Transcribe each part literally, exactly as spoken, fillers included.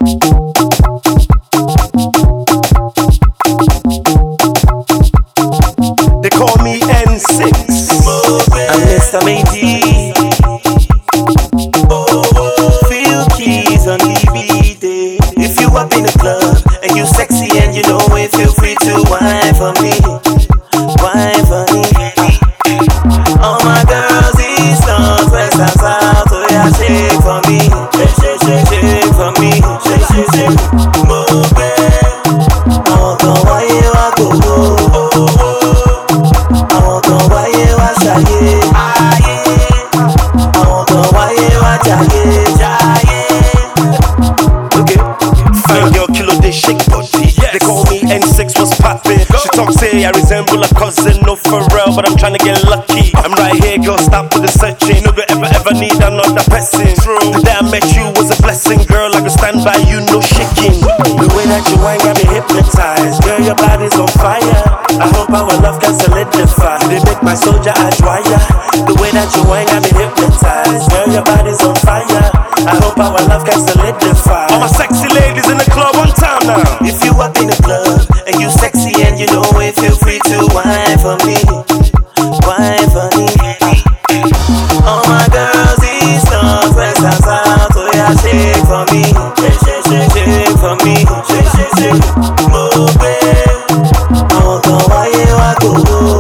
They call me N six. I'm Mister Matey. Feel keys on D V D. If you up in the club and you sexy and you know it, feel free to whine for me, whine for me. All my girls, east, north, west and south, oh yeah, shake for me, shake, shake, shake, shake for me, shake, shake, shake. Move it. I want to why you are go. I want to why you are shy. I want to why you are shy, shy. Okay. Fine girl, kilo they shake body. They call me N six, what's poppin'? She talk say I resemble a cousin, no for real, but I'm tryna get lucky. I'm right here, girl, stop with the searching. No go ever, ever need another person. True. The day I met you was a blessing, girl. I can stand by you, no shaking. The way that you whine got me hypnotized. Girl, your body's on fire. I hope our love can solidify. They make my soldier eyes wire. The way that you whine got me hypnotized. Girl, your body's on fire. I hope our love can solidify. All my sexy ladies in the club, one time now. If you up in the club and you sexy and you know it, feel free to whine for me, whine for me. All my girls, east, north, west and south, oh yeah, shake for me, shake, shake, shake, shake for me, shake, shake, shake. Move it. I want to why you are go.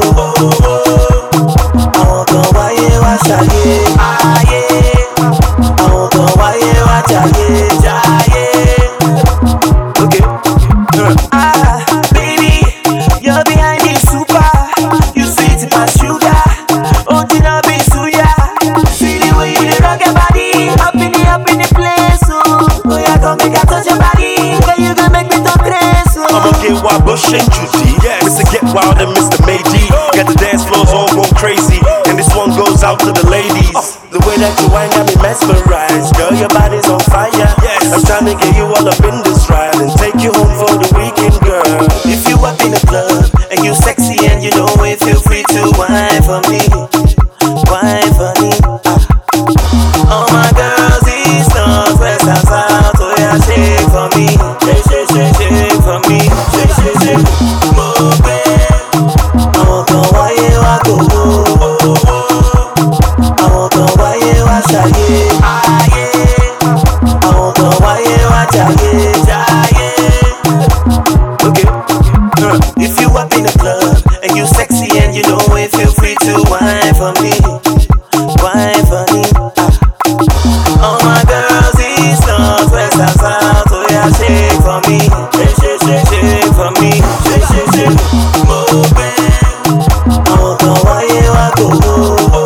I want to why you are shy. Ah yeah. I want to why you are shy, shy. Okay. Uh. Ah, baby, you're behind me super. You sweet my sugar. Oh, you know be suya. See the way you rock your body, up in the up in the place. Oh, oh yeah, come make I touch your body. Girl, you gonna make me talk crazy. Oh. I'ma get wild, Bush and Judy. Yes. Mister Get Wild and Mister Matey. Got the dance floors all going crazy, and this one goes out to the ladies. Oh. The way that you whine got me mesmerized. Girl, your body's on fire. Yes. I'm trying to get you all up in this ride and take you home for the weekend, girl. If you up in the club and you sexy and you know it, feel free to whine for me, whine for me. All my girls, east, north, west and south, oh yeah, shake for me, shake, shake, shake, shake for me, shake, shake, shake. Move it. I want to why you are go. I want to why you are shy. Ah yeah. I want to why you are shy, shy. Okay. Uh. If you up in the club and you sexy and you know it, feel free to whine for me, whine for me. All my girls, east, north, west and south, oh yeah, shake for me, shake, shake, shake, shake for me, shake, shake, shake. Move it. I want to why you are go.